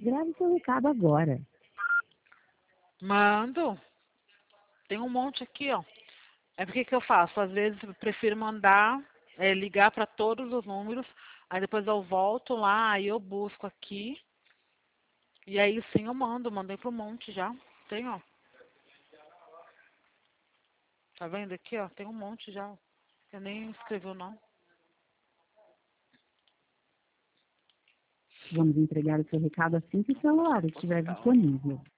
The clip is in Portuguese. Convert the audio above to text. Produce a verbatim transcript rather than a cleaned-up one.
Grave seu recado agora. Mando. Tem um monte aqui, ó. É porque que eu faço? Às vezes eu prefiro mandar, é, ligar para todos os números, aí depois eu volto lá, aí eu busco aqui, e aí sim eu mando, mandei para um monte já. Tem, ó. Tá vendo aqui, ó? Tem um monte já. Eu nem escrevi o nome. Vamos entregar o seu recado assim que o celular estiver disponível.